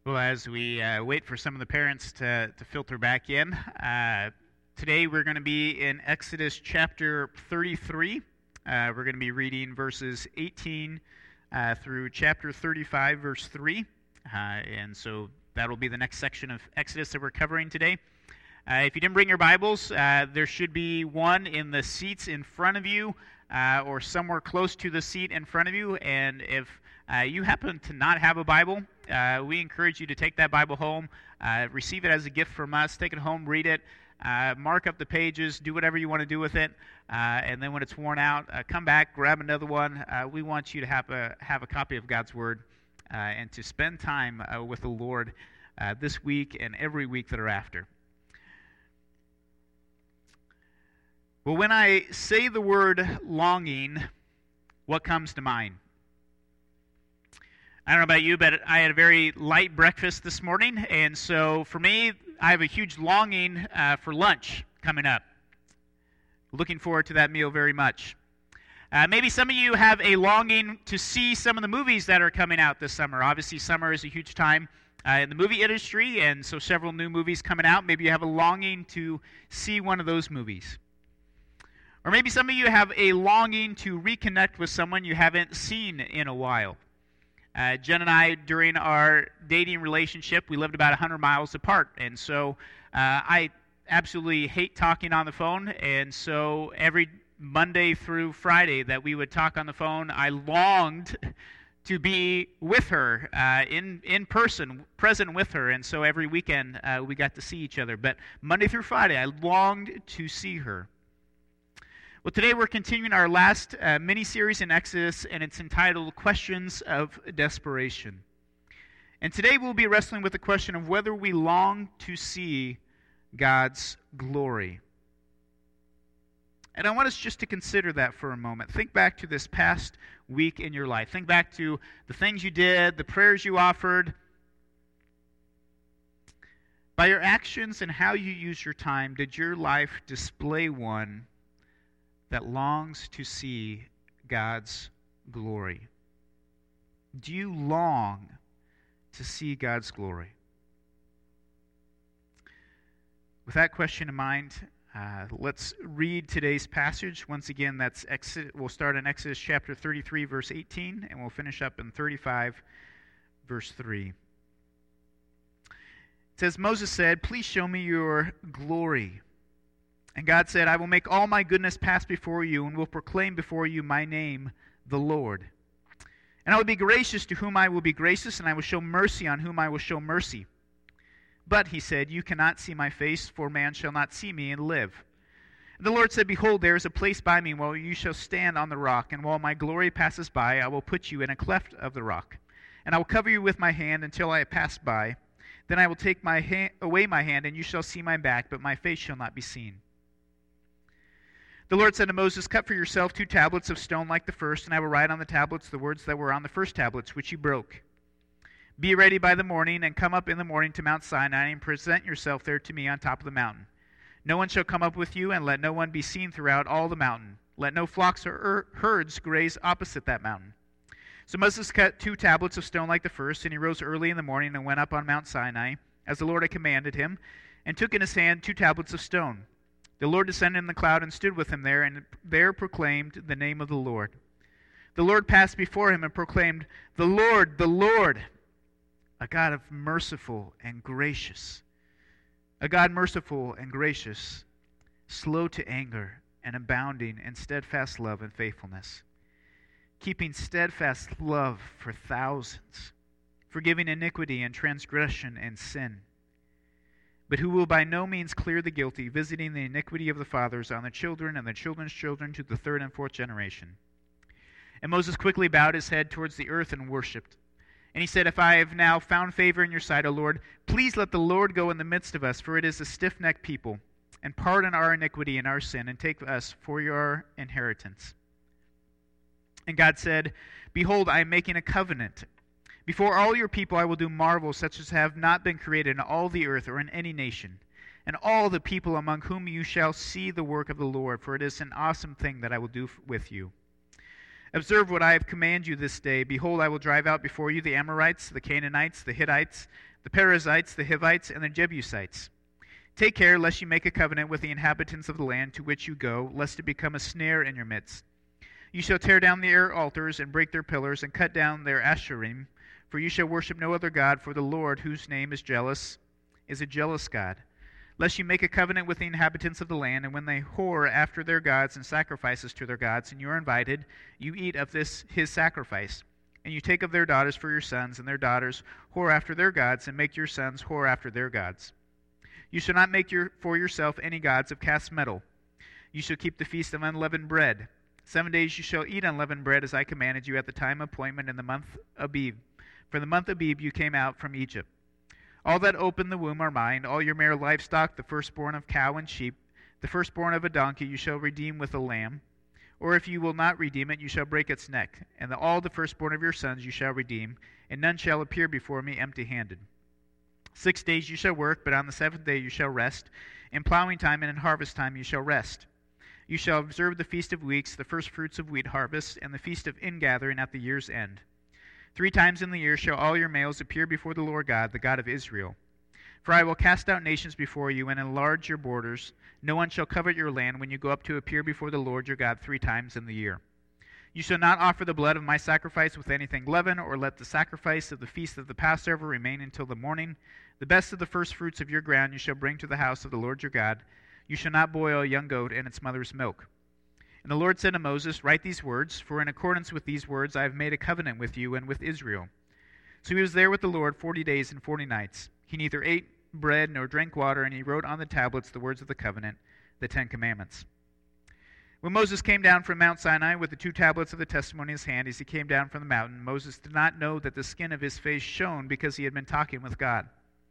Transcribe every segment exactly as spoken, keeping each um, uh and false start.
Well, as we uh, wait for some of the parents to, to filter back in, uh, today we're going to be in Exodus chapter thirty-three. Uh, we're going to be reading verses eighteen uh, through chapter thirty-five, verse three. Uh, and so that'll be the next section of Exodus that we're covering today. Uh, if you didn't bring your Bibles, uh, there should be one in the seats in front of you uh, or somewhere close to the seat in front of you. And if uh, you happen to not have a Bible, uh, we encourage you to take that Bible home, uh, receive it as a gift from us, take it home, read it, uh, mark up the pages, do whatever you want to do with it, uh, and then when it's worn out, uh, come back, grab another one. Uh, we want you to have a, have a copy of God's Word uh, and to spend time uh, with the Lord uh, this week and every week that are after. Well, when I say the word longing, what comes to mind? I don't know about you, but I had a very light breakfast this morning, and so for me, I have a huge longing uh, for lunch coming up. Looking forward to that meal very much. Uh, maybe some of you have a longing to see some of the movies that are coming out this summer. Obviously, summer is a huge time uh, in the movie industry, and so several new movies coming out. Maybe you have a longing to see one of those movies. Or maybe some of you have a longing to reconnect with someone you haven't seen in a while. Uh, Jen and I, during our dating relationship, we lived about one hundred miles apart. And so uh, I absolutely hate talking on the phone. And so every Monday through Friday that we would talk on the phone, I longed to be with her uh, in, in person, present with her. And so every weekend uh, we got to see each other. But Monday through Friday, I longed to see her. Well, today we're continuing our last uh, mini-series in Exodus, and it's entitled Questions of Desperation. And today we'll be wrestling with the question of whether we long to see God's glory. And I want us just to consider that for a moment. Think back to this past week in your life. Think back to the things you did, the prayers you offered. By your actions and how you use your time, did your life display one that longs to see God's glory? Do you long to see God's glory? With that question in mind, uh, let's read today's passage. Once again, that's Exodus. We'll start in Exodus chapter thirty-three, verse eighteen, and we'll finish up in thirty-five, verse three. It says, Moses said, "Please show me your glory." And God said, "I will make all my goodness pass before you, and will proclaim before you my name, the Lord. And I will be gracious to whom I will be gracious, and I will show mercy on whom I will show mercy. But," he said, "you cannot see my face, for man shall not see me and live." And the Lord said, "Behold, there is a place by me where you shall stand on the rock, and while my glory passes by, I will put you in a cleft of the rock. And I will cover you with my hand until I have passed by. Then I will take my ha- away my hand, and you shall see my back, but my face shall not be seen." The Lord said to Moses, "Cut for yourself two tablets of stone like the first, and I will write on the tablets the words that were on the first tablets, which you broke. Be ready by the morning, and come up in the morning to Mount Sinai, and present yourself there to me on top of the mountain. No one shall come up with you, and let no one be seen throughout all the mountain. Let no flocks or herds graze opposite that mountain." So Moses cut two tablets of stone like the first, and he rose early in the morning and went up on Mount Sinai, as the Lord had commanded him, and took in his hand two tablets of stone. The Lord descended in the cloud and stood with him there, and there proclaimed the name of the Lord. The Lord passed before him and proclaimed, "The Lord, the Lord, a God of merciful and gracious, a God merciful and gracious, slow to anger and abounding in steadfast love and faithfulness, keeping steadfast love for thousands, forgiving iniquity and transgression and sin, but who will by no means clear the guilty, visiting the iniquity of the fathers on the children and the children's children to the third and fourth generation." And Moses quickly bowed his head towards the earth and worshipped. And he said, "If I have now found favor in your sight, O Lord, please let the Lord go in the midst of us, for it is a stiff-necked people, and pardon our iniquity and our sin, and take us for your inheritance." And God said, "Behold, I am making a covenant. Before all your people I will do marvels such as have not been created in all the earth or in any nation, and all the people among whom you shall see the work of the Lord, for it is an awesome thing that I will do with you. Observe what I have commanded you this day. Behold, I will drive out before you the Amorites, the Canaanites, the Hittites, the Perizzites, the Hivites, and the Jebusites. Take care lest you make a covenant with the inhabitants of the land to which you go, lest it become a snare in your midst. You shall tear down their altars and break their pillars and cut down their asherim, for you shall worship no other God, for the Lord, whose name is jealous, is a jealous God. Lest you make a covenant with the inhabitants of the land, and when they whore after their gods and sacrifices to their gods, and you are invited, you eat of this his sacrifice. And you take of their daughters for your sons, and their daughters whore after their gods, and make your sons whore after their gods. You shall not make your, for yourself any gods of cast metal. You shall keep the feast of unleavened bread. Seven days you shall eat unleavened bread, as I commanded you at the time of appointment in the month Abib. For the month Abib you came out from Egypt. All that open the womb are mine, all your male livestock, the firstborn of cow and sheep, the firstborn of a donkey you shall redeem with a lamb. Or if you will not redeem it, you shall break its neck. And the, all the firstborn of your sons you shall redeem, and none shall appear before me empty-handed. Six days you shall work, but on the seventh day you shall rest. In plowing time and in harvest time you shall rest. You shall observe the feast of weeks, the firstfruits of wheat harvest, and the feast of ingathering at the year's end. Three times in the year shall all your males appear before the Lord God, the God of Israel. For I will cast out nations before you and enlarge your borders. No one shall covet your land when you go up to appear before the Lord your God three times in the year. You shall not offer the blood of my sacrifice with anything leavened, or let the sacrifice of the feast of the Passover remain until the morning. The best of the firstfruits of your ground you shall bring to the house of the Lord your God. You shall not boil a young goat in its mother's milk. And the Lord said to Moses, Write these words, for in accordance with these words I have made a covenant with you and with Israel. So he was there with the Lord forty days and forty nights. He neither ate bread nor drank water, and he wrote on the tablets the words of the covenant, the Ten Commandments. When Moses came down from Mount Sinai with the two tablets of the testimony in his hand, as he came down from the mountain, Moses did not know that the skin of his face shone, because he had been talking with God.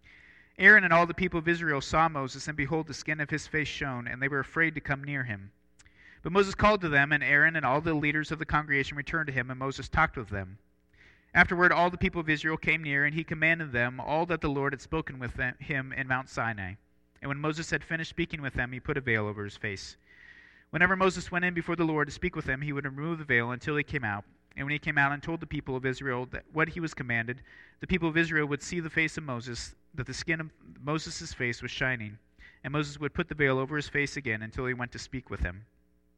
Aaron and all the people of Israel saw Moses, and behold, the skin of his face shone, and they were afraid to come near him. But Moses called to them, and Aaron and all the leaders of the congregation returned to him, and Moses talked with them. Afterward, all the people of Israel came near, and he commanded them all that the Lord had spoken with them, him in Mount Sinai. And when Moses had finished speaking with them, he put a veil over his face. Whenever Moses went in before the Lord to speak with them, he would remove the veil until he came out. And when he came out and told the people of Israel that what he was commanded, the people of Israel would see the face of Moses, that the skin of Moses' face was shining. And Moses would put the veil over his face again until he went to speak with him.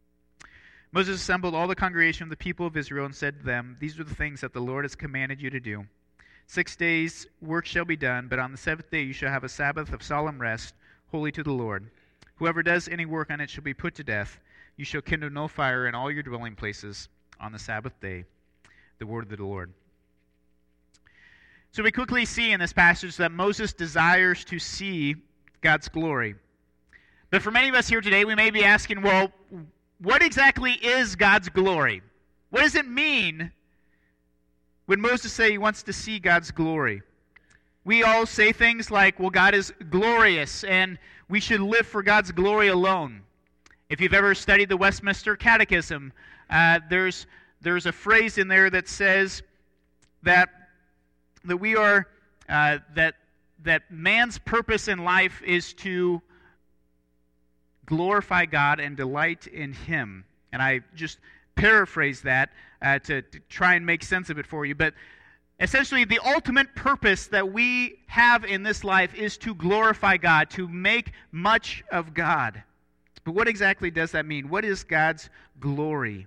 Moses assembled all the congregation of the people of Israel and said to them, These are the things that the Lord has commanded you to do. Six days work shall be done, but on the seventh day you shall have a Sabbath of solemn rest, holy to the Lord. Whoever does any work on it shall be put to death. You shall kindle no fire in all your dwelling places on the Sabbath day. The word of the Lord. So we quickly see in this passage that Moses desires to see God's glory. But for many of us here today, we may be asking, well, what exactly is God's glory? What does it mean when Moses says he wants to see God's glory? We all say things like, well, God is glorious, and we should live for God's glory alone. If you've ever studied the Westminster Catechism, uh, there's there's a phrase in there that says that that we are uh, that that man's purpose in life is to glorify God and delight in Him. And I just paraphrase that uh, to, to try and make sense of it for you. But essentially, the ultimate purpose that we have in this life is to glorify God, to make much of God. But what exactly does that mean? What is God's glory?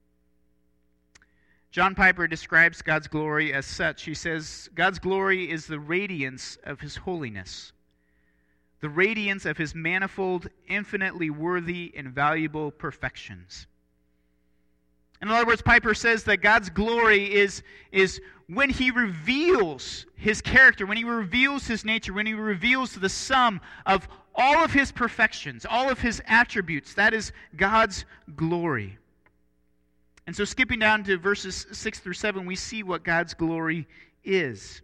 John Piper describes God's glory as such. He says, God's glory is the radiance of His holiness, the radiance of His manifold, infinitely worthy and valuable perfections. In other words, Piper says that God's glory is, is when He reveals His character, when He reveals His nature, when He reveals the sum of all of His perfections, all of His attributes. That is God's glory. And so skipping down to verses six through seven, we see what God's glory is.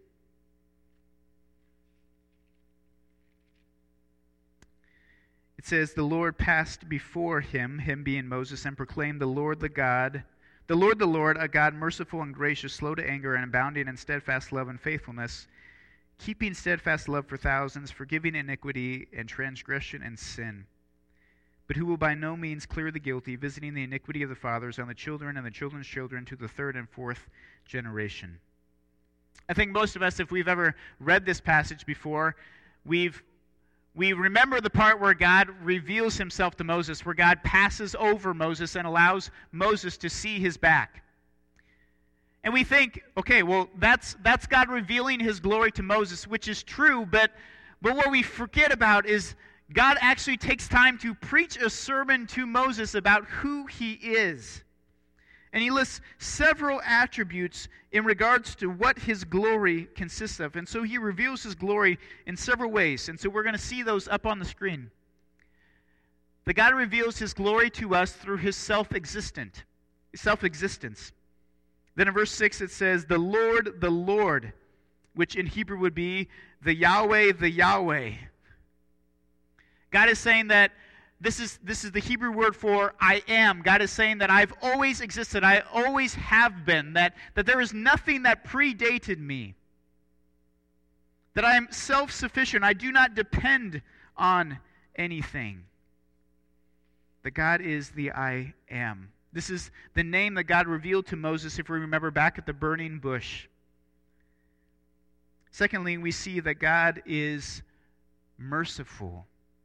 It says, the Lord passed before him, him being Moses, and proclaimed, the Lord the God, the Lord the Lord, a God merciful and gracious, slow to anger, and abounding in steadfast love and faithfulness, keeping steadfast love for thousands, forgiving iniquity and transgression and sin, but who will by no means clear the guilty, visiting the iniquity of the fathers on the children and the children's children to the third and fourth generation. I think most of us, if we've ever read this passage before, we've we remember the part where God reveals himself to Moses, where God passes over Moses and allows Moses to see his back. And we think, okay, well, that's that's God revealing his glory to Moses, which is true, but but what we forget about is God actually takes time to preach a sermon to Moses about who he is. And he lists several attributes in regards to what his glory consists of. And so he reveals his glory in several ways. And so we're going to see those up on the screen. That God reveals his glory to us through his self-existent, self-existence. Then in verse six it says, the Lord, the Lord, which in Hebrew would be the Yahweh, the Yahweh. God is saying that this is this is the Hebrew word for I am. God is saying that I've always existed. I always have been. That, that there is nothing that predated me. That I am self-sufficient. I do not depend on anything. That God is the I am. This is the name that God revealed to Moses, if we remember back at the burning bush. Secondly, we see that God is merciful.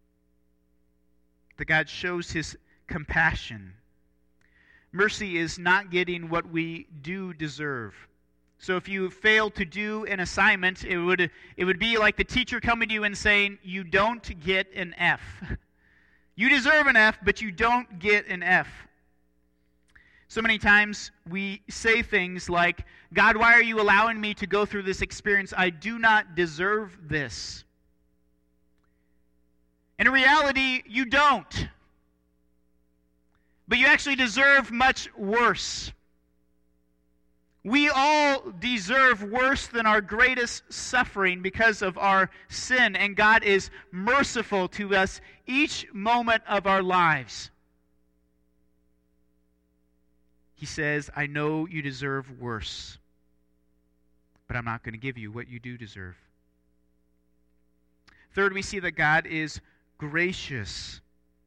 That God shows his compassion. Mercy is not getting what we do deserve. So if you fail to do an assignment, it would it would be like the teacher coming to you and saying, you don't get an F. You deserve an F, but you don't get an F. So many times we say things like, God, why are you allowing me to go through this experience? I do not deserve this. And in reality, you don't. But you actually deserve much worse. We all deserve worse than our greatest suffering because of our sin, and God is merciful to us each moment of our lives. He says, I know you deserve worse, but I'm not going to give you what you do deserve. Third, we see that God is gracious.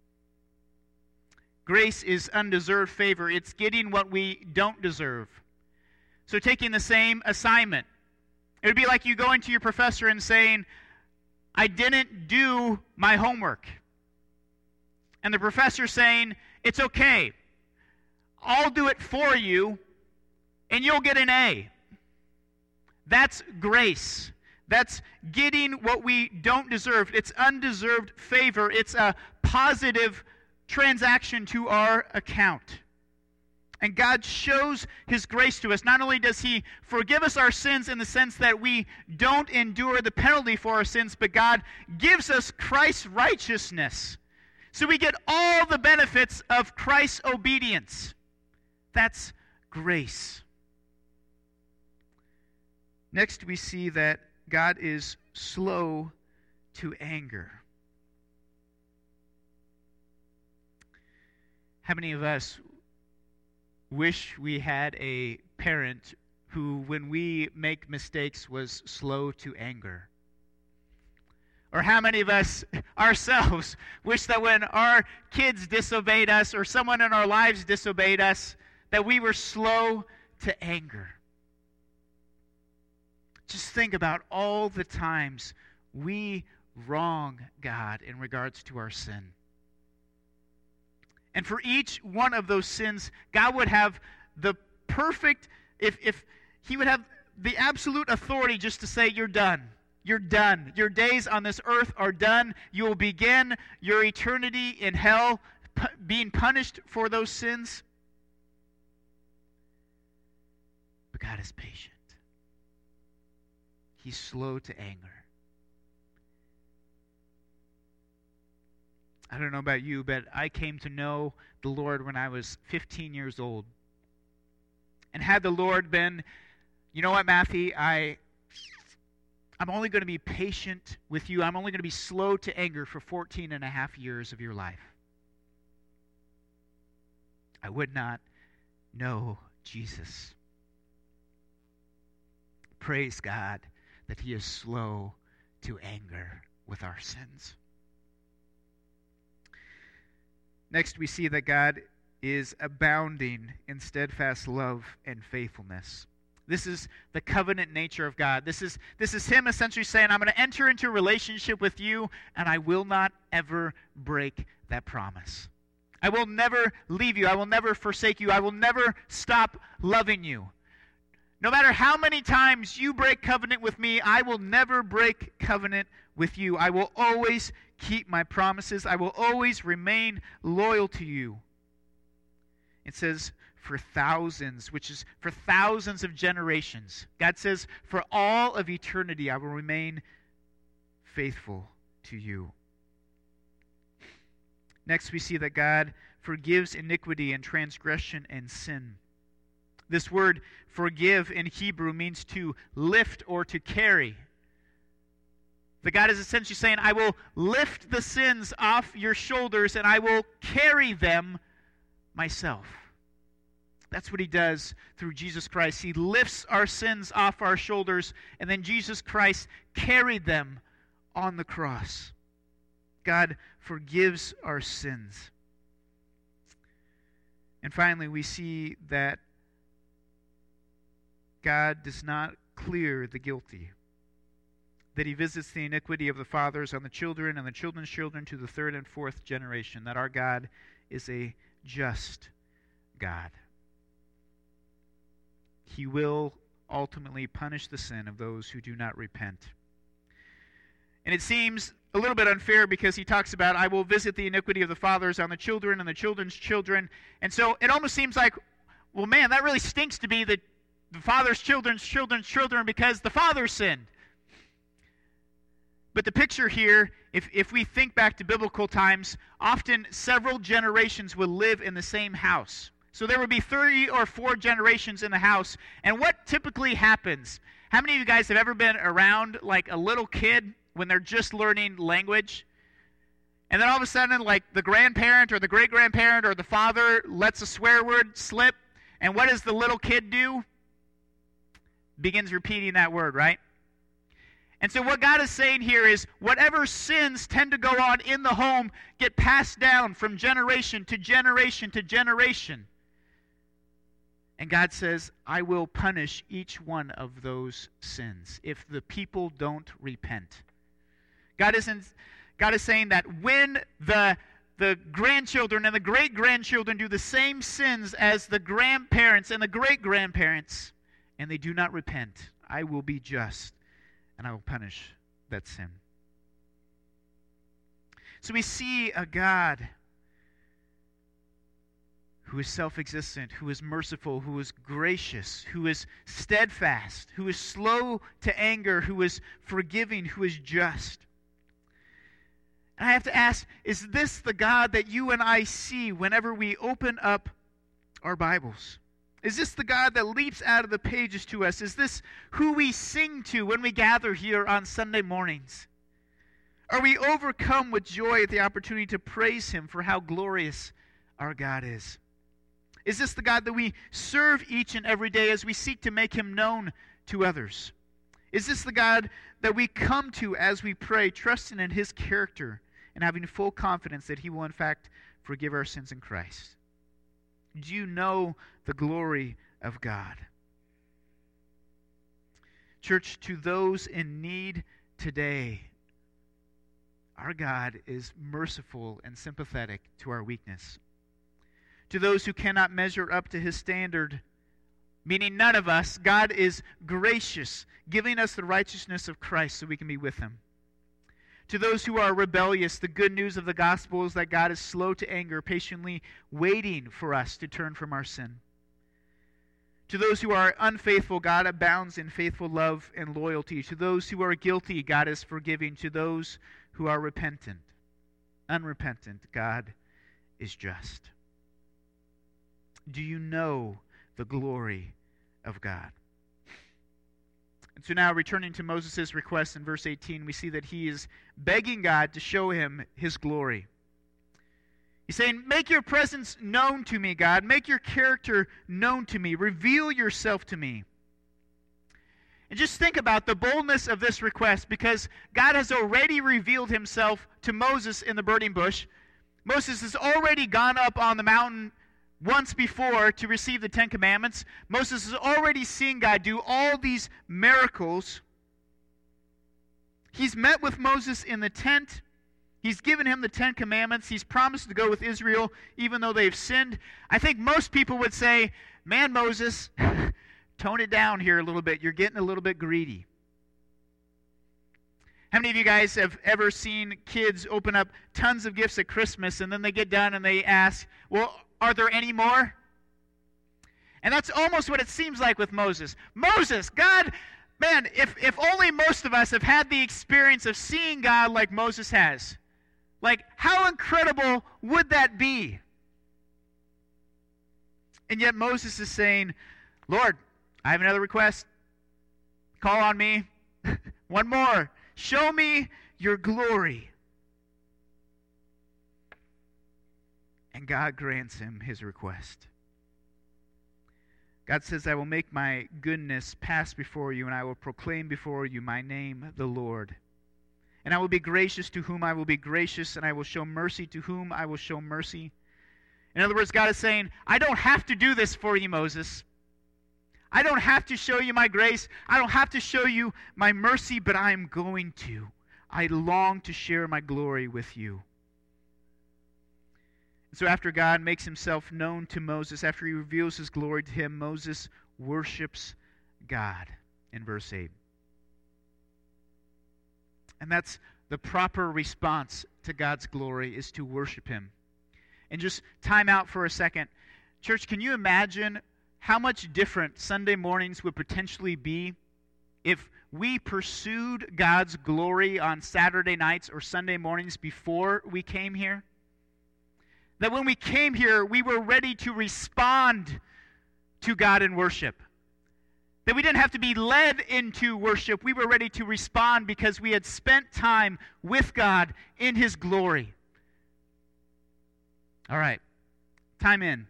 Grace is undeserved favor. It's getting what we don't deserve. So taking the same assignment. It would be like you going to your professor and saying, I didn't do my homework. And the professor saying, it's okay. I'll do it for you, and you'll get an A. That's grace. That's getting what we don't deserve. It's undeserved favor. It's a positive transaction to our account. And God shows his grace to us. Not only does he forgive us our sins in the sense that we don't endure the penalty for our sins, but God gives us Christ's righteousness. So we get all the benefits of Christ's obedience. That's grace. Next, we see that God is slow to anger. How many of us wish we had a parent who, when we make mistakes, was slow to anger? Or how many of us ourselves wish that when our kids disobeyed us or someone in our lives disobeyed us, that we were slow to anger? Just think about all the times we wrong God in regards to our sin. And for each one of those sins, God would have the perfect, if, if he would have the absolute authority just to say, you're done. You're done. Your days on this earth are done. You will begin your eternity in hell, pu- being punished for those sins. But God is patient. He's slow to anger. I don't know about you, but I came to know the Lord when I was fifteen years old. And had the Lord been, you know what, Matthew, I, I'm only going to be patient with you. I'm only going to be slow to anger for fourteen and a half years of your life, I would not know Jesus. Praise God that he is slow to anger with our sins. Next, we see that God is abounding in steadfast love and faithfulness. This is the covenant nature of God. This is, this is Him essentially saying, I'm going to enter into a relationship with you, and I will not ever break that promise. I will never leave you. I will never forsake you. I will never stop loving you. No matter how many times you break covenant with me, I will never break covenant with you. I will always keep my promises. I will always remain loyal to you. It says, for thousands, which is for thousands of generations. God says, for all of eternity, I will remain faithful to you. Next, we see that God forgives iniquity and transgression and sin. This word forgive in Hebrew means to lift or to carry. The God is essentially saying, I will lift the sins off your shoulders and I will carry them myself. That's what He does through Jesus Christ. He lifts our sins off our shoulders, and then Jesus Christ carried them on the cross. God forgives our sins. And finally, we see that God does not clear the guilty, that He visits the iniquity of the fathers on the children and the children's children to the third and fourth generation, that our God is a just God. He will ultimately punish the sin of those who do not repent. And it seems a little bit unfair because He talks about, I will visit the iniquity of the fathers on the children and the children's children. And so it almost seems like, well, man, that really stinks to be the, the father's children's children's children because the father sinned. But the picture here, if, if we think back to biblical times, often several generations will live in the same house. So there would be three or four generations in the house. And what typically happens? How many of you guys have ever been around like a little kid when they're just learning language? And then all of a sudden, like the grandparent or the great-grandparent or the father lets a swear word slip. And what does the little kid do? Begins repeating that word, right? And so what God is saying here is whatever sins tend to go on in the home get passed down from generation to generation to generation. And God says, I will punish each one of those sins if the people don't repent. God isn't, God is saying that when the, the grandchildren and the great-grandchildren do the same sins as the grandparents and the great-grandparents, and they do not repent, I will be just, and I will punish that sin. So we see a God who is self-existent, who is merciful, who is gracious, who is steadfast, who is slow to anger, who is forgiving, who is just. And I have to ask, is this the God that you and I see whenever we open up our Bibles? Is this the God that leaps out of the pages to us? Is this who we sing to when we gather here on Sunday mornings? Are we overcome with joy at the opportunity to praise Him for how glorious our God is? Is this the God that we serve each and every day as we seek to make Him known to others? Is this the God that we come to as we pray, trusting in His character and having full confidence that He will in fact forgive our sins in Christ? Do you know the glory of God? Church, to those in need today, our God is merciful and sympathetic to our weakness. To those who cannot measure up to His standard, meaning none of us, God is gracious, giving us the righteousness of Christ so we can be with Him. To those who are rebellious, the good news of the gospel is that God is slow to anger, patiently waiting for us to turn from our sin. To those who are unfaithful, God abounds in faithful love and loyalty. To those who are guilty, God is forgiving. To those who are repentant, unrepentant, God is just. Do you know the glory of God? And so now, returning to Moses' request in verse eighteen, we see that he is begging God to show him His glory. He's saying, make your presence known to me, God. Make your character known to me. Reveal yourself to me. And just think about the boldness of this request, because God has already revealed Himself to Moses in the burning bush. Moses has already gone up on the mountain once before to receive the Ten Commandments. Moses has already seen God do all these miracles. He's met with Moses in the tent. He's given him the Ten Commandments. He's promised to go with Israel even though they've sinned. I think most people would say, man, Moses, tone it down here a little bit. You're getting a little bit greedy. How many of you guys have ever seen kids open up tons of gifts at Christmas and then they get done and they ask, well, are there any more? And that's almost what it seems like with Moses. Moses, God, man, if, if only most of us have had the experience of seeing God like Moses has. Like, how incredible would that be? And yet Moses is saying, Lord, I have another request. Call on me. One more. Show me your glory. And God grants him his request. God says, I will make my goodness pass before you, and I will proclaim before you my name, the Lord. And I will be gracious to whom I will be gracious, and I will show mercy to whom I will show mercy. In other words, God is saying, I don't have to do this for you, Moses. I don't have to show you my grace. I don't have to show you my mercy, but I am going to. I long to share my glory with you. So after God makes himself known to Moses, after he reveals his glory to him, Moses worships God in verse eight. And that's the proper response to God's glory, is to worship him. And just time out for a second. Church, can you imagine how much different Sunday mornings would potentially be if we pursued God's glory on Saturday nights or Sunday mornings before we came here? That when we came here, we were ready to respond to God in worship. That we didn't have to be led into worship. We were ready to respond because we had spent time with God in his glory. All right, time in.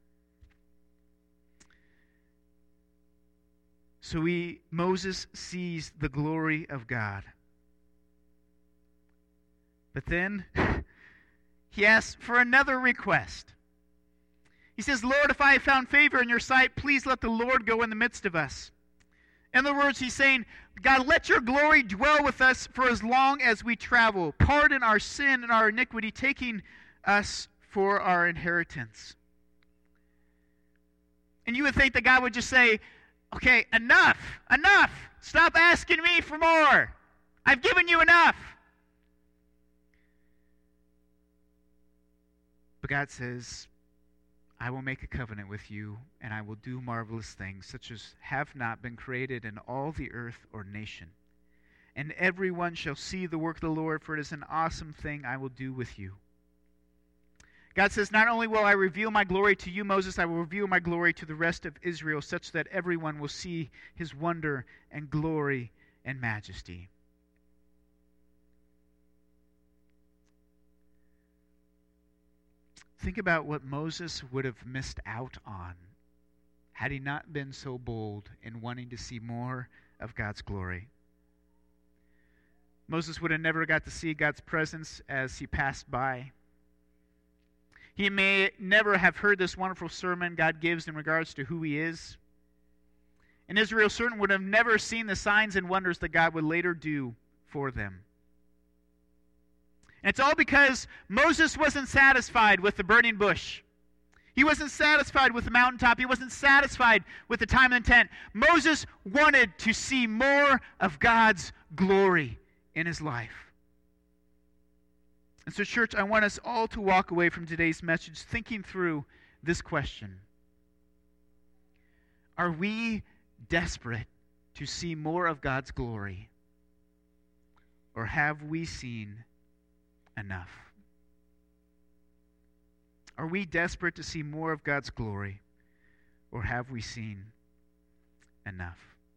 So we, Moses sees the glory of God. But then he asks for another request. He says, Lord, if I have found favor in your sight, please let the Lord go in the midst of us. In other words, he's saying, God, let your glory dwell with us for as long as we travel. Pardon our sin and our iniquity, taking us for our inheritance. And you would think that God would just say, okay, enough, enough. Stop asking me for more. I've given you enough. But God says, I will make a covenant with you, and I will do marvelous things, such as have not been created in all the earth or nation. And everyone shall see the work of the Lord, for it is an awesome thing I will do with you. God says, not only will I reveal my glory to you, Moses, I will reveal my glory to the rest of Israel, such that everyone will see his wonder and glory and majesty. Think about what Moses would have missed out on had he not been so bold in wanting to see more of God's glory. Moses would have never got to see God's presence as he passed by. He may never have heard this wonderful sermon God gives in regards to who he is. And Israel certainly would have never seen the signs and wonders that God would later do for them. And it's all because Moses wasn't satisfied with the burning bush. He wasn't satisfied with the mountaintop. He wasn't satisfied with the time in the tent. Moses wanted to see more of God's glory in his life. And so, church, I want us all to walk away from today's message thinking through this question. Are we desperate to see more of God's glory? Or have we seen enough? Are we desperate to see more of God's glory, or have we seen enough?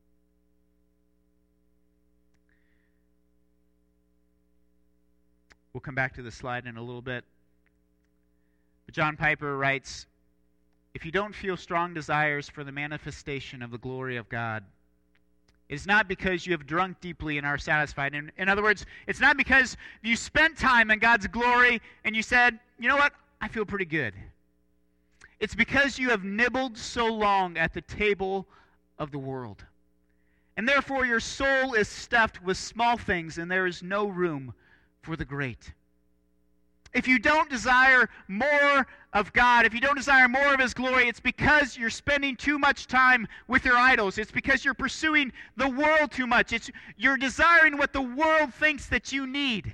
We'll come back to the slide in a little bit. But John Piper writes, if you don't feel strong desires for the manifestation of the glory of God, it's not because you have drunk deeply and are satisfied. In, in other words, it's not because you spent time in God's glory and you said, you know what? I feel pretty good. It's because you have nibbled so long at the table of the world. And therefore your soul is stuffed with small things, and there is no room for the great. If you don't desire more of God, if you don't desire more of His glory, it's because you're spending too much time with your idols. It's because you're pursuing the world too much. It's you're desiring what the world thinks that you need.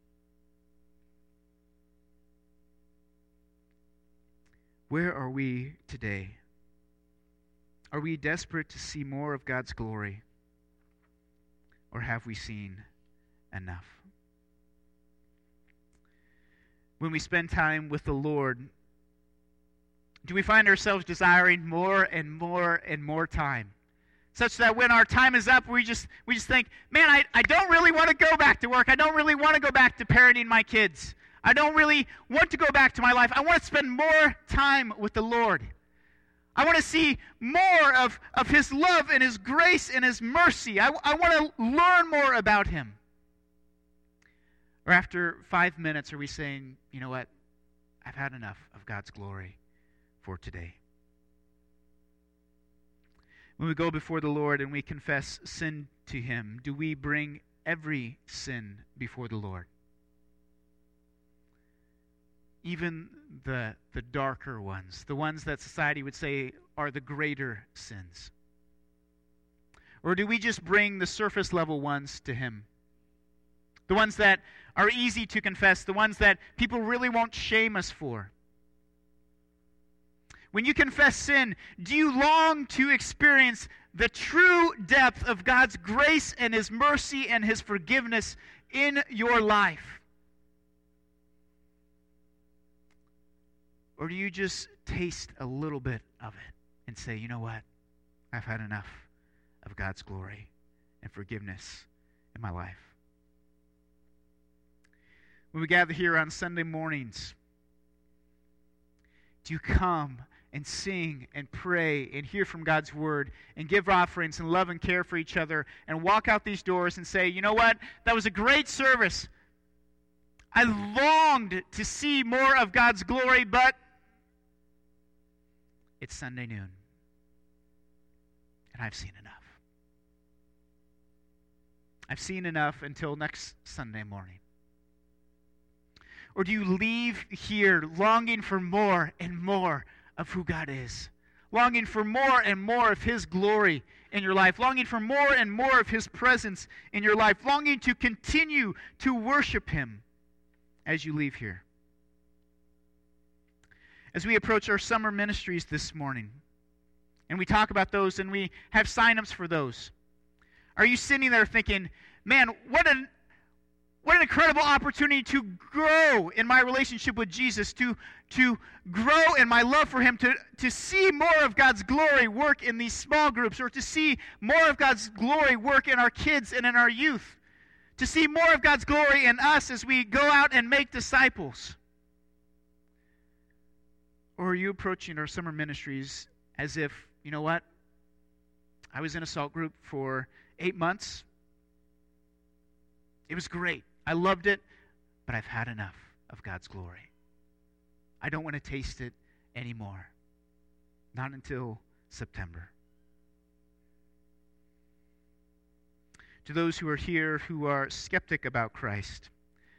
Where are we today? Are we desperate to see more of God's glory? Or have we seen enough? When we spend time with the Lord, do we find ourselves desiring more and more and more time? Such that when our time is up, we just we just think, man, I, I don't really want to go back to work. I don't really want to go back to parenting my kids. I don't really want to go back to my life. I want to spend more time with the Lord. I want to see more of, of His love and His grace and His mercy. I, I want to learn more about Him. Or after five minutes, are we saying, you know what? I've had enough of God's glory for today. When we go before the Lord and we confess sin to Him, do we bring every sin before the Lord? Even the, the darker ones, the ones that society would say are the greater sins? Or do we just bring the surface level ones to Him? The ones that are easy to confess, the ones that people really won't shame us for. When you confess sin, do you long to experience the true depth of God's grace and His mercy and His forgiveness in your life? Or do you just taste a little bit of it and say, you know what? I've had enough of God's glory and forgiveness in my life. When we gather here on Sunday mornings, do you come and sing and pray and hear from God's Word and give offerings and love and care for each other and walk out these doors and say, you know what? That was a great service. I longed to see more of God's glory, but it's Sunday noon, and I've seen enough. I've seen enough until next Sunday morning. Or do you leave here longing for more and more of who God is? Longing for more and more of His glory in your life. Longing for more and more of His presence in your life. Longing to continue to worship Him as you leave here. As we approach our summer ministries this morning, and we talk about those and we have sign-ups for those, are you sitting there thinking, man, what an What an incredible opportunity to grow in my relationship with Jesus, to, to grow in my love for Him, to, to see more of God's glory work in these small groups, or to see more of God's glory work in our kids and in our youth, to see more of God's glory in us as we go out and make disciples. Or are you approaching our summer ministries as if, you know what, I was in a salt group for eight months. It was great. I loved it, but I've had enough of God's glory. I don't want to taste it anymore. Not until September. To those who are here who are skeptic about Christ,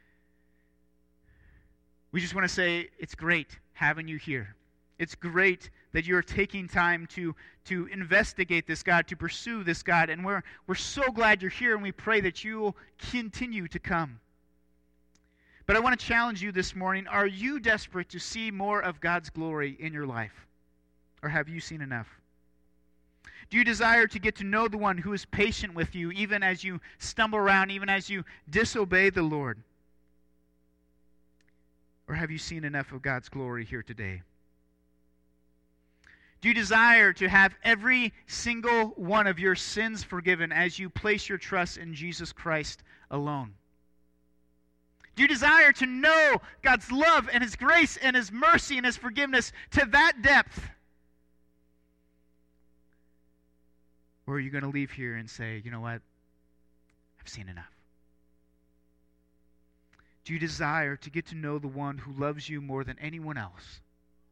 we just want to say it's great having you here. It's great that you're taking time to, to investigate this God, to pursue this God, and we're, we're so glad you're here, and we pray that you will continue to come. But I want to challenge you this morning. Are you desperate to see more of God's glory in your life? Or have you seen enough? Do you desire to get to know the one who is patient with you, even as you stumble around, even as you disobey the Lord? Or have you seen enough of God's glory here today? Do you desire to have every single one of your sins forgiven as you place your trust in Jesus Christ alone? Do you desire to know God's love and His grace and His mercy and His forgiveness to that depth? Or are you going to leave here and say, you know what? I've seen enough. Do you desire to get to know the one who loves you more than anyone else?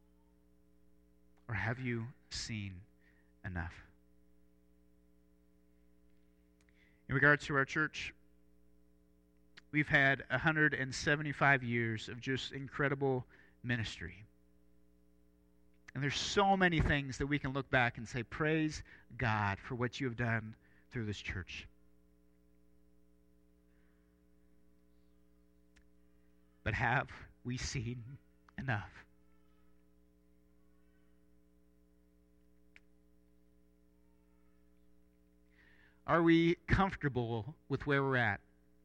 Or have you seen enough? In regards to our church, we've had one hundred seventy-five years of just incredible ministry. And there's so many things that we can look back and say, praise God for what you have done through this church. But have we seen enough? Are we comfortable with where we're at?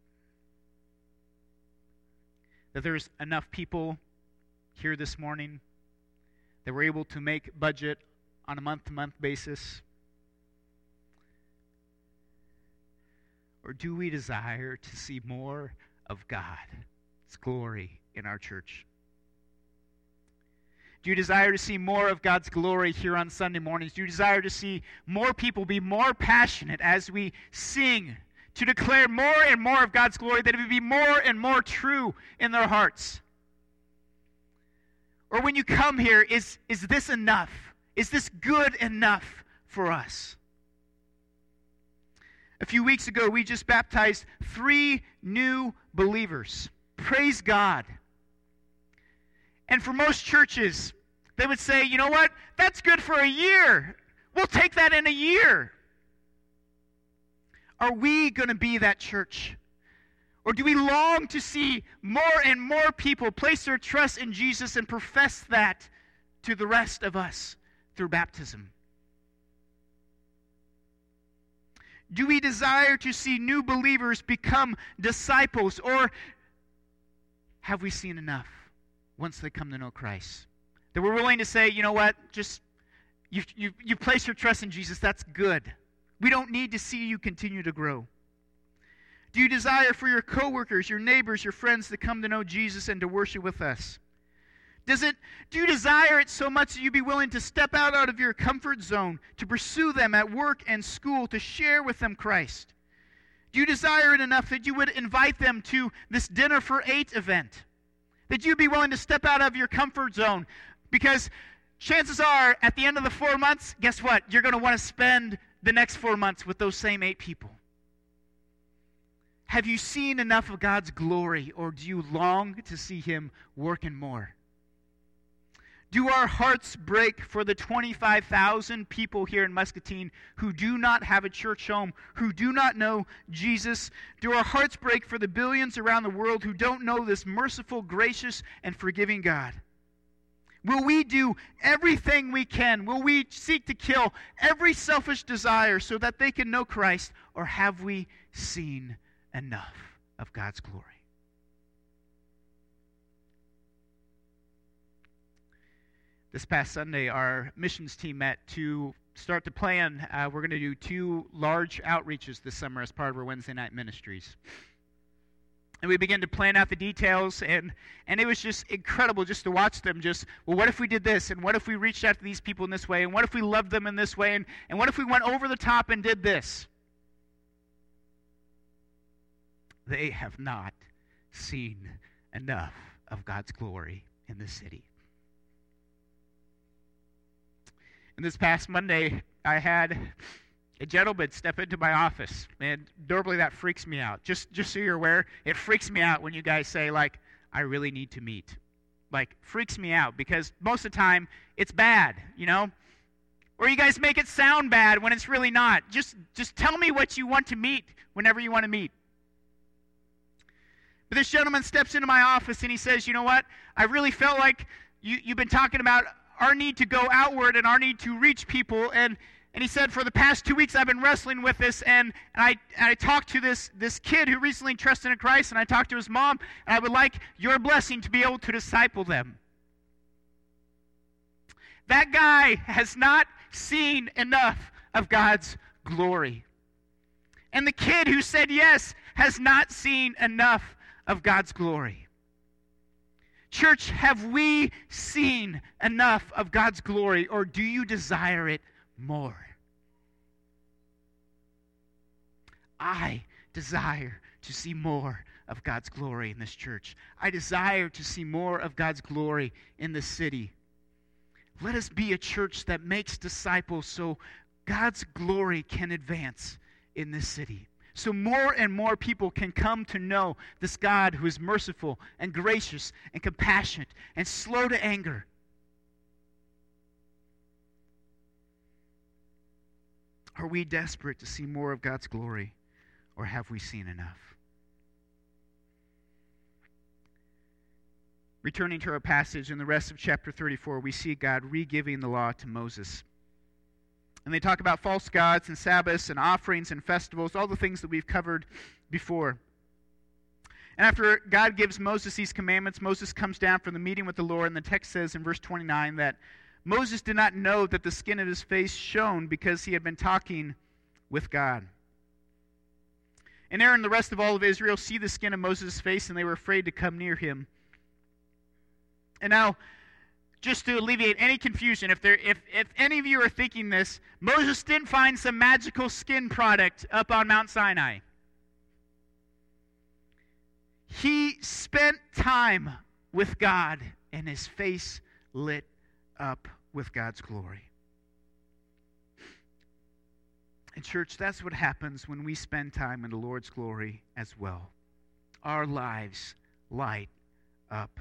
That there's enough people here this morning that we're able to make budget on a month-to-month basis? Or do we desire to see more of God's glory in our church? Do you desire to see more of God's glory here on Sunday mornings? Do you desire to see more people be more passionate as we sing, to declare more and more of God's glory, that it would be more and more true in their hearts? Or when you come here, is, is this enough? Is this good enough for us? A few weeks ago, we just baptized three new believers. Praise God. And for most churches, they would say, you know what? That's good for a year. We'll take that in a year. Are we going to be that church? Or do we long to see more and more people place their trust in Jesus and profess that to the rest of us through baptism? Do we desire to see new believers become disciples? Or have we seen enough once they come to know Christ? That we're willing to say, you know what, just, you you you place your trust in Jesus, that's good. We don't need to see you continue to grow. Do you desire for your coworkers, your neighbors, your friends to come to know Jesus and to worship with us? Does it, do you desire it so much that you be willing to step out, out of your comfort zone, to pursue them at work and school, to share with them Christ? Do you desire it enough that you would invite them to this Dinner for Eight event? That you'd be willing to step out of your comfort zone? Because chances are, at the end of the four months, guess what? You're going to want to spend the next four months with those same eight people. Have you seen enough of God's glory, or do you long to see Him working more? Do our hearts break for the twenty-five thousand people here in Muscatine who do not have a church home, who do not know Jesus? Do our hearts break for the billions around the world who don't know this merciful, gracious, and forgiving God? Will we do everything we can? Will we seek to kill every selfish desire so that they can know Christ? Or have we seen enough of God's glory? This past Sunday, our missions team met to start to plan. Uh, we're going to do two large outreaches this summer as part of our Wednesday night ministries. And we began to plan out the details, and, and it was just incredible just to watch them just, well, what if we did this? And what if we reached out to these people in this way? And what if we loved them in this way? And, and what if we went over the top and did this? They have not seen enough of God's glory in the city. And this past Monday, I had a gentleman step into my office, and normally that freaks me out. Just just so you're aware, it freaks me out when you guys say, like, I really need to meet. Like, freaks me out, because most of the time, it's bad, you know? Or you guys make it sound bad when it's really not. Just, just tell me what you want to meet whenever you want to meet. But this gentleman steps into my office, and he says, you know what? I really felt like you, you've been talking about our need to go outward and our need to reach people, and And he said, for the past two weeks, I've been wrestling with this, and, and, I, and I talked to this, this kid who recently trusted in Christ, and I talked to his mom, and I would like your blessing to be able to disciple them. That guy has not seen enough of God's glory. And the kid who said yes has not seen enough of God's glory. Church, have we seen enough of God's glory, or do you desire it more? I desire to see more of God's glory in this church. I desire to see more of God's glory in this city. Let us be a church that makes disciples so God's glory can advance in this city. So more and more people can come to know this God who is merciful and gracious and compassionate and slow to anger. Are we desperate to see more of God's glory, or have we seen enough? Returning to our passage in the rest of chapter thirty-four, we see God re-giving the law to Moses. And they talk about false gods and Sabbaths and offerings and festivals, all the things that we've covered before. And after God gives Moses these commandments, Moses comes down from the meeting with the Lord, and the text says in verse twenty-nine that Moses did not know that the skin of his face shone because he had been talking with God. And Aaron and the rest of all of Israel see the skin of Moses' face, and they were afraid to come near him. And now, just to alleviate any confusion, if there, if, if any of you are thinking this, Moses didn't find some magical skin product up on Mount Sinai. He spent time with God, and his face lit up with God's glory. And church, that's what happens when we spend time in the Lord's glory as well. Our lives light up.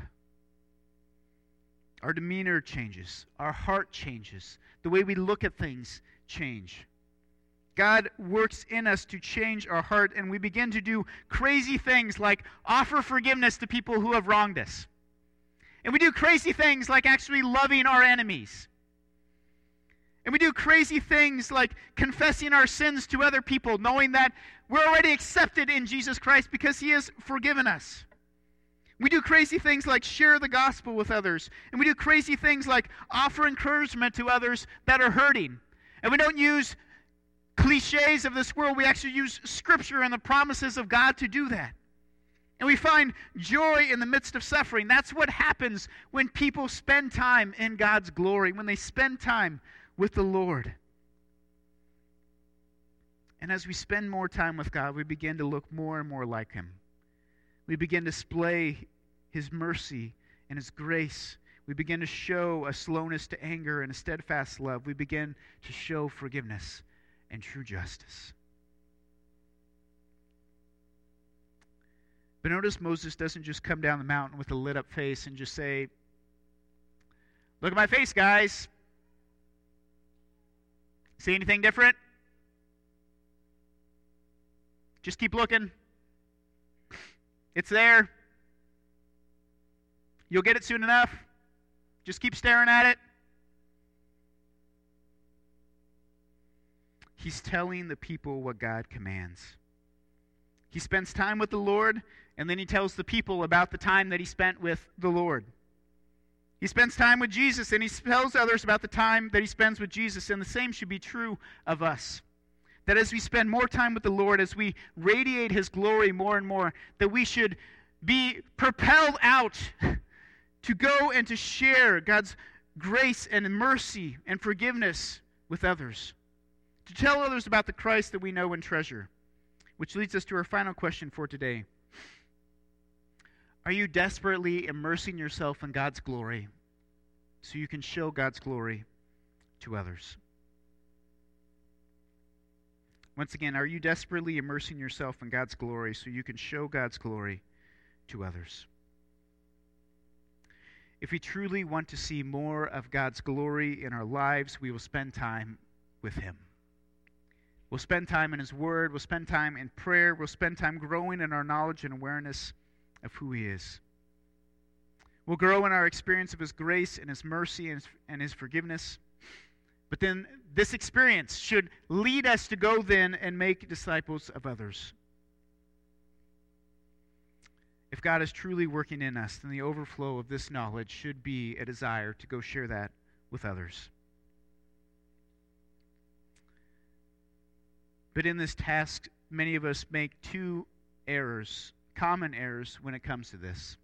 Our demeanor changes. Our heart changes. The way we look at things change. God works in us to change our heart, and we begin to do crazy things like offer forgiveness to people who have wronged us. And we do crazy things like actually loving our enemies. And we do crazy things like confessing our sins to other people, knowing that we're already accepted in Jesus Christ because he has forgiven us. We do crazy things like share the gospel with others. And we do crazy things like offer encouragement to others that are hurting. And we don't use cliches of this world. We actually use Scripture and the promises of God to do that. And we find joy in the midst of suffering. That's what happens when people spend time in God's glory, when they spend time with the Lord. And as we spend more time with God, we begin to look more and more like him. We begin to display his mercy and his grace. We begin to show a slowness to anger and a steadfast love. We begin to show forgiveness and true justice. But notice Moses doesn't just come down the mountain with a lit up face and just say, "Look at my face, guys. See anything different? Just keep looking. It's there. You'll get it soon enough. Just keep staring at it." He's telling the people what God commands. He spends time with the Lord, and then he tells the people about the time that he spent with the Lord. He spends time with Jesus, and he tells others about the time that he spends with Jesus, and the same should be true of us. That as we spend more time with the Lord, as we radiate his glory more and more, that we should be propelled out to go and to share God's grace and mercy and forgiveness with others. To tell others about the Christ that we know and treasure. Which leads us to our final question for today. Are you desperately immersing yourself in God's glory so you can show God's glory to others? Once again, are you desperately immersing yourself in God's glory so you can show God's glory to others? If we truly want to see more of God's glory in our lives, we will spend time with him. We'll spend time in his word. We'll spend time in prayer. We'll spend time growing in our knowledge and awareness of who he is. We'll grow in our experience of his grace and his mercy and his, and his forgiveness. But then this experience should lead us to go then and make disciples of others. If God is truly working in us, then the overflow of this knowledge should be a desire to go share that with others. But in this task, many of us make two errors, common errors, when it comes to this.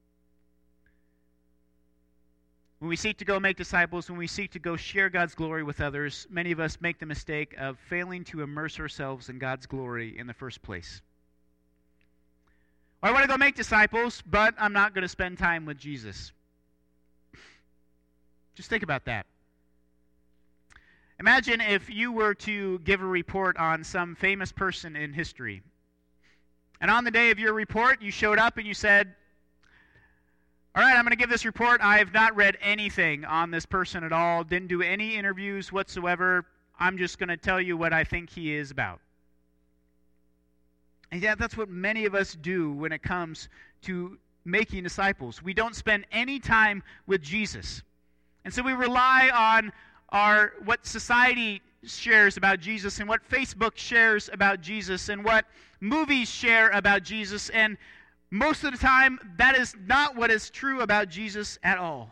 When we seek to go make disciples, when we seek to go share God's glory with others, many of us make the mistake of failing to immerse ourselves in God's glory in the first place. Or I want to go make disciples, but I'm not going to spend time with Jesus. Just think about that. Imagine if you were to give a report on some famous person in history. And on the day of your report, you showed up and you said, all right, I'm going to give this report. I have not read anything on this person at all, didn't do any interviews whatsoever. I'm just going to tell you what I think he is about. And yet that's what many of us do when it comes to making disciples. We don't spend any time with Jesus. And so we rely on our what society shares about Jesus and what Facebook shares about Jesus and what movies share about Jesus, and most of the time that is not what is true about Jesus at all.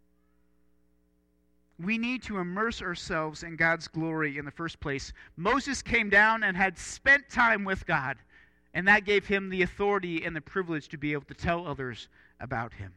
We need to immerse ourselves in God's glory in the first place. Moses came down and had spent time with God, and that gave him the authority and the privilege to be able to tell others about him.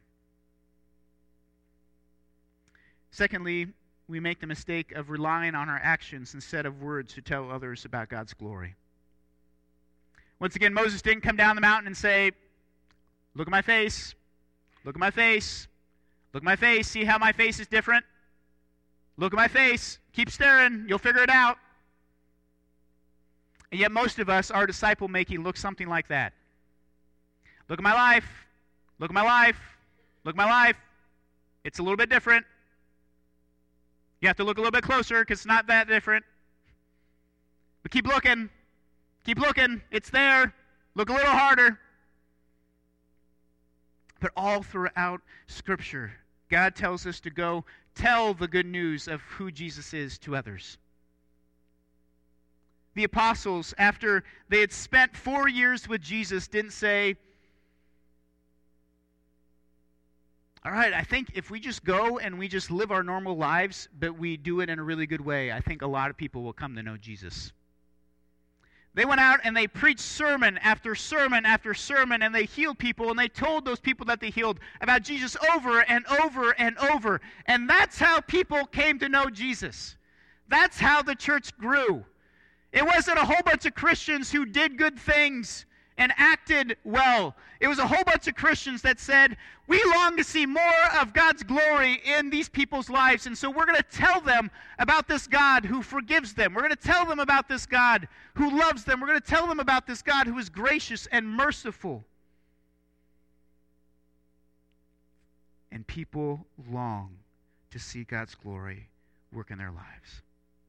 Secondly, we make the mistake of relying on our actions instead of words to tell others about God's glory. Once again, Moses didn't come down the mountain and say, look at my face, look at my face, look at my face, see how my face is different? Look at my face, keep staring, you'll figure it out. And yet most of us, our disciple making looks something like that. Look at my life, look at my life, look at my life. It's a little bit different. You have to look a little bit closer because it's not that different. But keep looking. Keep looking. It's there. Look a little harder. But all throughout Scripture, God tells us to go tell the good news of who Jesus is to others. The apostles, after they had spent four years with Jesus, didn't say, all right, I think if we just go and we just live our normal lives, but we do it in a really good way, I think a lot of people will come to know Jesus. They went out and they preached sermon after sermon after sermon, and they healed people, and they told those people that they healed about Jesus over and over and over. And that's how people came to know Jesus. That's how the church grew. It wasn't a whole bunch of Christians who did good things and acted well. It was a whole bunch of Christians that said, we long to see more of God's glory in these people's lives, and so we're going to tell them about this God who forgives them. We're going to tell them about this God who loves them. We're going to tell them about this God who is gracious and merciful. And people long to see God's glory work in their lives.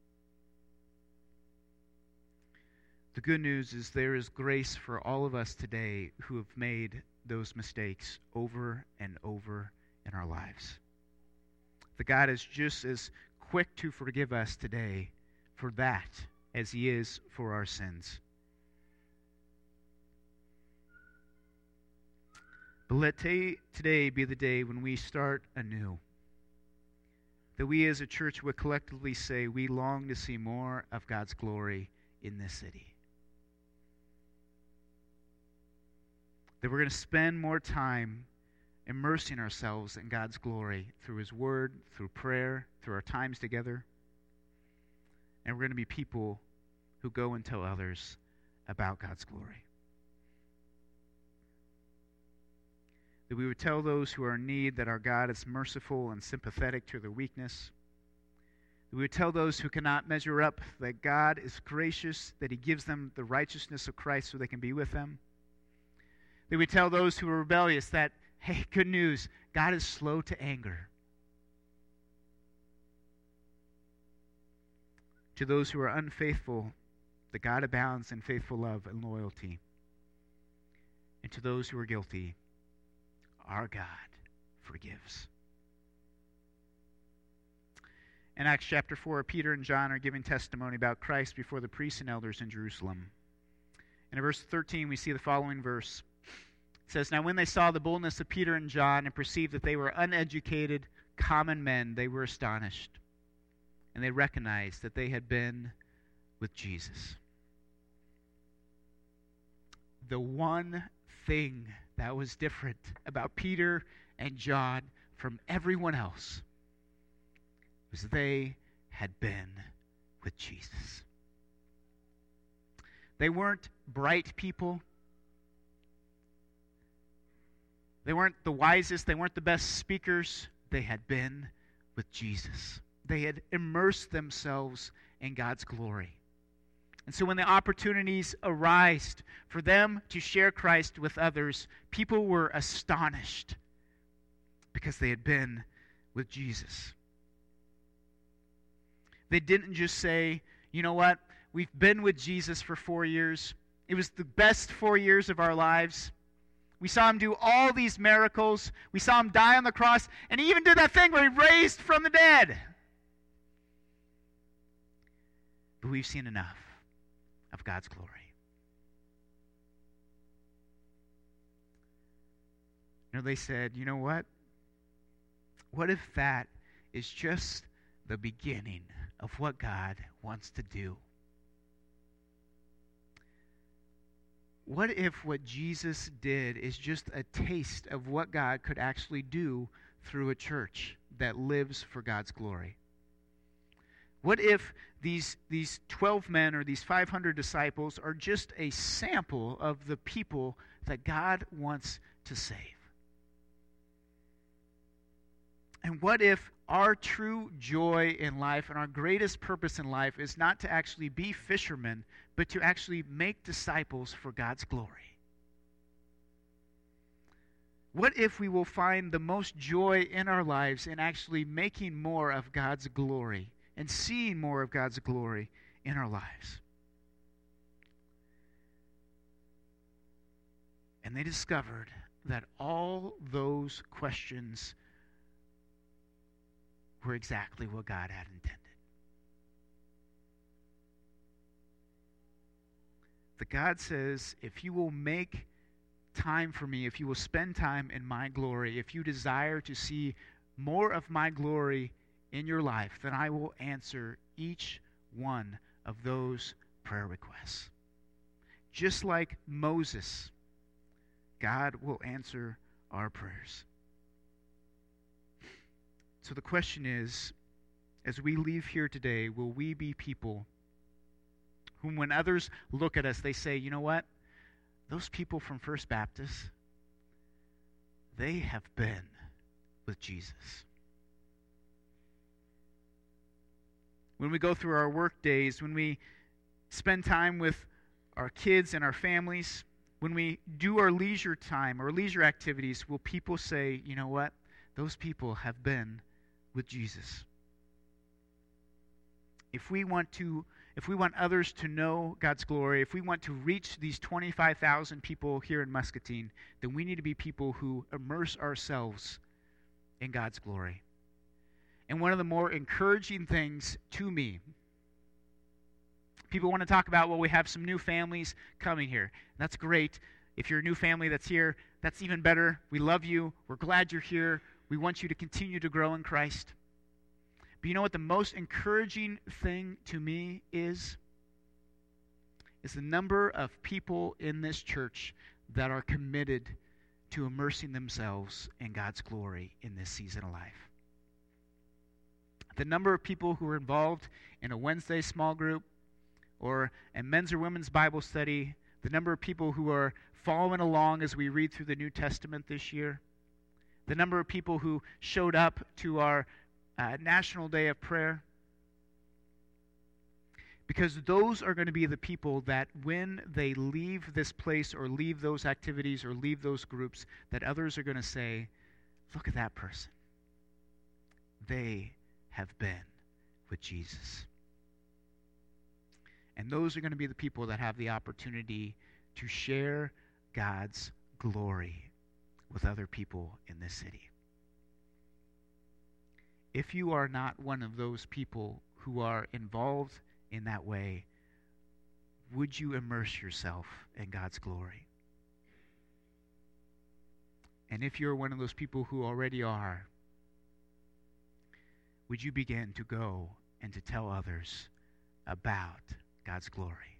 The good news is there is grace for all of us today who have made those mistakes over and over in our lives. The God is just as quick to forgive us today for that as He is for our sins. But let t- today be the day when we start anew. That we as a church would collectively say we long to see more of God's glory in this city. That we're going to spend more time immersing ourselves in God's glory through His Word, through prayer, through our times together. And we're going to be people who go and tell others about God's glory. That we would tell those who are in need that our God is merciful and sympathetic to their weakness. That we would tell those who cannot measure up that God is gracious, that He gives them the righteousness of Christ so they can be with them. That we tell those who are rebellious that, hey, good news, God is slow to anger. To those who are unfaithful, that God abounds in faithful love and loyalty. And to those who are guilty, our God forgives. In Acts chapter four, Peter and John are giving testimony about Christ before the priests and elders in Jerusalem. And in verse thirteen, we see the following verse. It says, now when they saw the boldness of Peter and John and perceived that they were uneducated, common men, they were astonished. And they recognized that they had been with Jesus. The one thing that was different about Peter and John from everyone else was they had been with Jesus. They weren't bright people. They weren't the wisest. They weren't the best speakers. They had been with Jesus. They had immersed themselves in God's glory. And so when the opportunities arise for them to share Christ with others, people were astonished because they had been with Jesus. They didn't just say, you know what, we've been with Jesus for four years. It was the best four years of our lives. We saw him do all these miracles. We saw him die on the cross, and he even did that thing where he raised from the dead. But we've seen enough of God's glory. You know, they said, you know what? What if that is just the beginning of what God wants to do? What if what Jesus did is just a taste of what God could actually do through a church that lives for God's glory? What if these, these twelve men or these five hundred disciples are just a sample of the people that God wants to save? And what if our true joy in life and our greatest purpose in life is not to actually be fishermen, but to actually make disciples for God's glory? What if we will find the most joy in our lives in actually making more of God's glory and seeing more of God's glory in our lives? And they discovered that all those questions were exactly what God had intended. That God says, if you will make time for me, if you will spend time in my glory, if you desire to see more of my glory in your life, then I will answer each one of those prayer requests. Just like Moses, God will answer our prayers. So the question is, as we leave here today, will we be people whom when others look at us, they say, you know what? Those people from First Baptist, they have been with Jesus. When we go through our work days, when we spend time with our kids and our families, when we do our leisure time or leisure activities, will people say, you know what? Those people have been with Jesus. If we want to, if we want others to know God's glory, if we want to reach these twenty-five thousand people here in Muscatine, then we need to be people who immerse ourselves in God's glory. And one of the more encouraging things to me, people want to talk about, well, we have some new families coming here. That's great. If you're a new family that's here, that's even better. We love you. We're glad you're here. We want you to continue to grow in Christ. But you know what the most encouraging thing to me is? Is the number of people in this church that are committed to immersing themselves in God's glory in this season of life. The number of people who are involved in a Wednesday small group or a men's or women's Bible study, the number of people who are following along as we read through the New Testament this year, the number of people who showed up to our uh, National Day of Prayer. Because those are going to be the people that when they leave this place or leave those activities or leave those groups, that others are going to say, look at that person. They have been with Jesus. And those are going to be the people that have the opportunity to share God's glory with other people in this city. If you are not one of those people who are involved in that way, would you immerse yourself in God's glory? And if you're one of those people who already are, would you begin to go and to tell others about God's glory?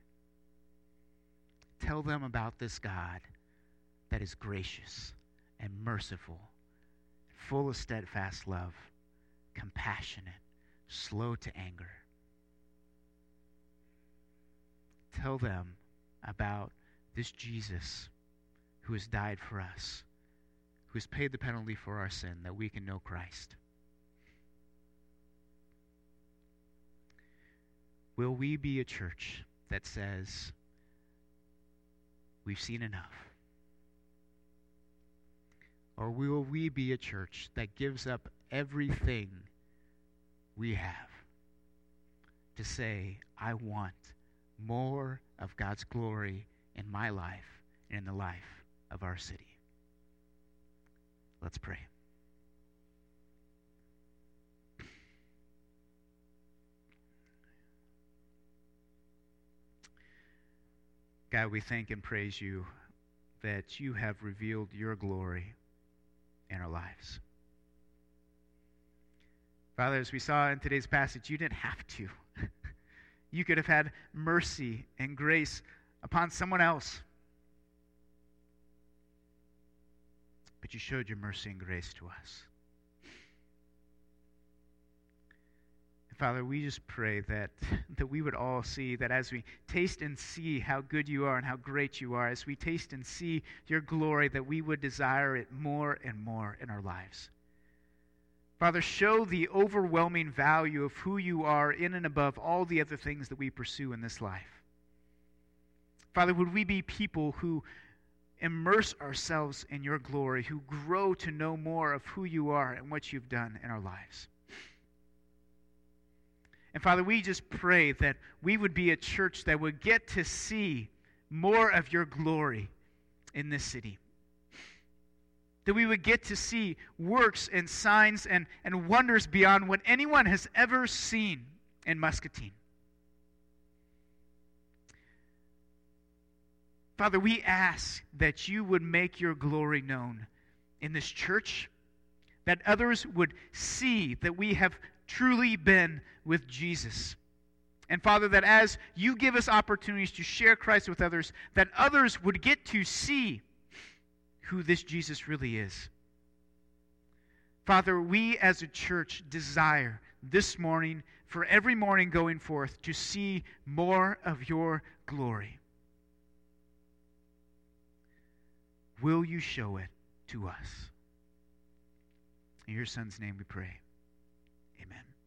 Tell them about this God that is gracious and merciful, full of steadfast love, compassionate, slow to anger. Tell them about this Jesus who has died for us, who's paid the penalty for our sin, that we can know Christ. Will we be a church that says, we've seen enough? Or will we be a church that gives up everything we have to say, I want more of God's glory in my life and in the life of our city? Let's pray. God, we thank and praise you that you have revealed your glory in our lives. Father, as we saw in today's passage, you didn't have to. You could have had mercy and grace upon someone else. But you showed your mercy and grace to us. Father, we just pray that, that we would all see that as we taste and see how good you are and how great you are, as we taste and see your glory, that we would desire it more and more in our lives. Father, show the overwhelming value of who you are in and above all the other things that we pursue in this life. Father, would we be people who immerse ourselves in your glory, who grow to know more of who you are and what you've done in our lives. And Father, we just pray that we would be a church that would get to see more of your glory in this city. That we would get to see works and signs and, and wonders beyond what anyone has ever seen in Muscatine. Father, we ask that you would make your glory known in this church, that others would see that we have truly been with Jesus. And Father, that as you give us opportunities to share Christ with others, that others would get to see who this Jesus really is. Father, we as a church desire this morning, for every morning going forth, to see more of your glory. Will you show it to us? In your Son's name we pray. Amen.